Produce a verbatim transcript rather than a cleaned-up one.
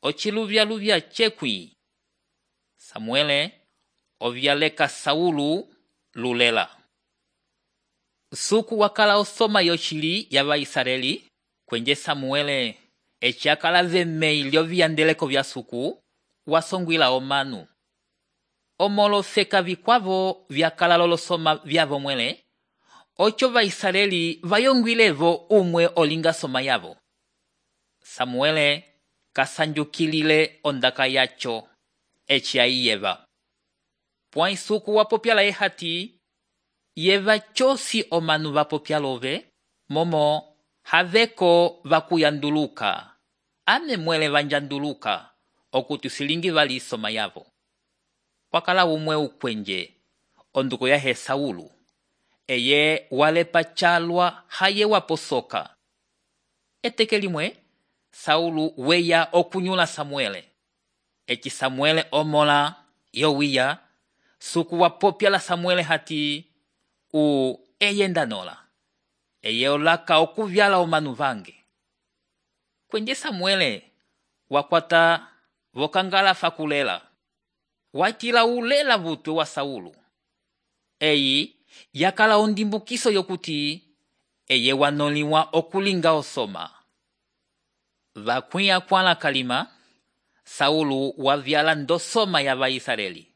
ochiluvya-luvya chekwi. Samuele ovyaleka Saulu lulela. Suku wakala osoma yochili ya Vaisraeli kwenye Samuele echakala vemei lyoviyandeleko vya suku wasongwila omanu. Omolofeka vikwavo vyakala lolosoma vyavo mwele ocho Vaisraeli vayongwilevo umwe olinga soma yavo. Samuele kasanjukilile ondaka yacho echia iyeva. Pwai suku wapopyala ehati yeva chosi omanu vapopyalove momo haveko vakuyanduluka ame mwele vanjanduluka okuti silingi vali soma yavo. Wakala umwe ukwenje onduko yahe Saulu eye walepa chalwa haye waposoka. Eteke limwe Saulu weya okunyula Samuele. Echi Samuele omola yowiya suku wapopyala Samuele hati u eyendanola. Eye olaka okuvyala omanu vange. Kwenye Samuele wakwata vokangala fakulela. Watila ulela vutwe wa Saulu. Eyi yakala ondimbukiso yokuti eye wanoliwa okulinga osoma. Vakwia kwala kalima Saulu wavyala ndosoma ya Vaisraeli.